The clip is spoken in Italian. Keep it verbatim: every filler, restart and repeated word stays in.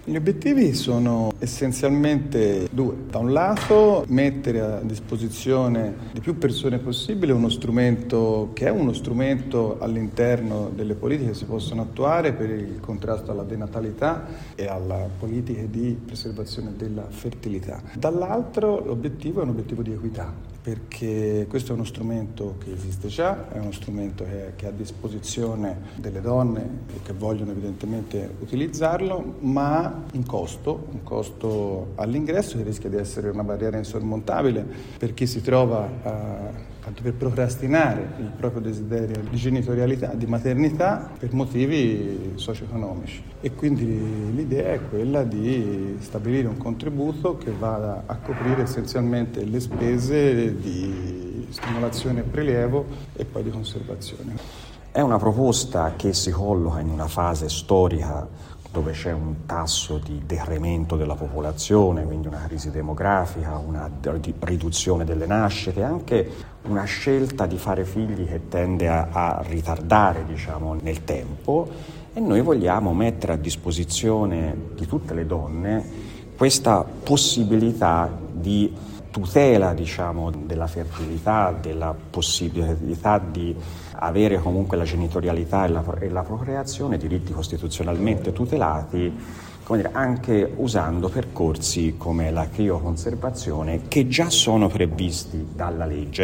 Gli obiettivi sono essenzialmente due. Da un lato mettere a disposizione di più persone possibile uno strumento che è uno strumento all'interno delle politiche che si possono attuare per il contrasto alla denatalità e alle politiche di preservazione della fertilità. Dall'altro l'obiettivo è un obiettivo di equità, perché questo è uno strumento che esiste già, è uno strumento che è, che è a disposizione delle donne che vogliono evidentemente utilizzarlo, ma ha un costo, un costo all'ingresso che rischia di essere una barriera insormontabile per chi si trova a tanto per procrastinare il proprio desiderio di genitorialità, di maternità per motivi socio-economici. E quindi l'idea è quella di stabilire un contributo che vada a coprire essenzialmente le spese di stimolazione e prelievo e poi di conservazione. È una proposta che si colloca in una fase storica dove c'è un tasso di decremento della popolazione, quindi una crisi demografica, una riduzione delle nascite, anche una scelta di fare figli che tende a, a ritardare, diciamo, nel tempo, e noi vogliamo mettere a disposizione di tutte le donne questa possibilità di tutela, diciamo, della fertilità, della possibilità di avere comunque la genitorialità e la, e la procreazione, diritti costituzionalmente tutelati, come dire, anche usando percorsi come la crioconservazione che già sono previsti dalla legge.